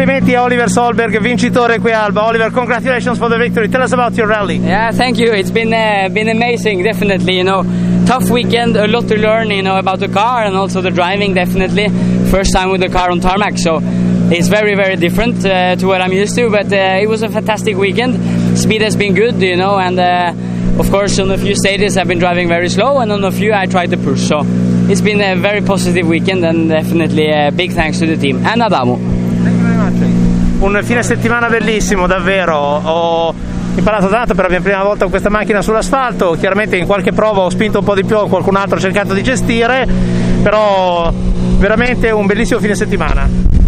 complimenti a Oliver Solberg, vincitore qui a Alba. Oliver, congratulations for the victory. Tell us about your rally. Yeah, thank you. It's been amazing, definitely. Tough weekend, a lot to learn, about the car and also the driving, definitely. First time with the car on tarmac, so it's very, very different to what I'm used to. But it was a fantastic weekend. Speed has been good, and of course on a few stages I've been driving very slow, and on a few I tried to push. So it's been a very positive weekend, and definitely a big thanks to the team and Adamo. Thank you very much. Un fine settimana bellissimo, davvero. Ho imparato tanto per la mia prima volta con questa macchina sull'asfalto. Chiaramente in qualche prova ho spinto un po' di più, qualcun altro ha cercato di gestire, però veramente un bellissimo fine settimana.